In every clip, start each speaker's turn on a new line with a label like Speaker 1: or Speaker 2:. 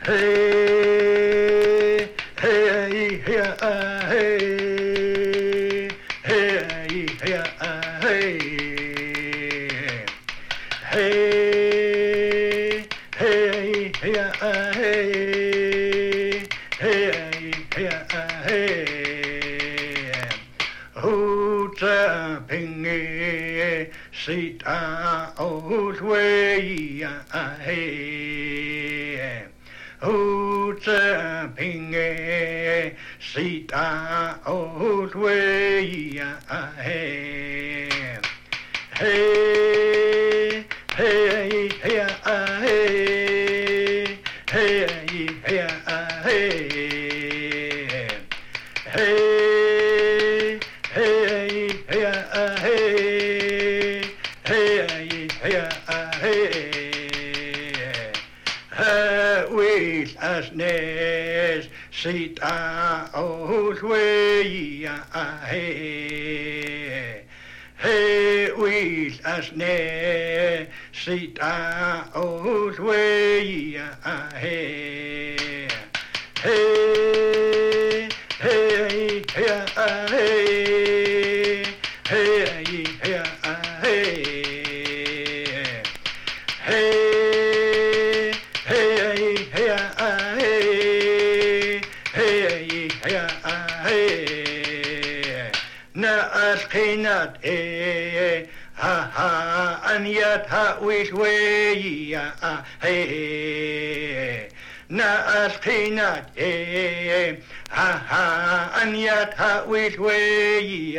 Speaker 1: Hey, hey, hey, hey, hey, hey, hey, hey, hey, hey, hey, Huta pinge sita old way, Huta pinge sita old way, hey, hey, hey, hey, hey, hey, hey, hey, with us nes sita old way, hey, with us nes sita old way, hey, hey, hey, hey, hey, hey, hey, na askinat ha ha an yat ha wish way hey na askinat ha ha an yat ha wish way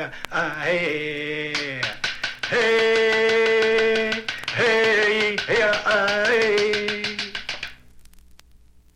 Speaker 1: hey hey hey hey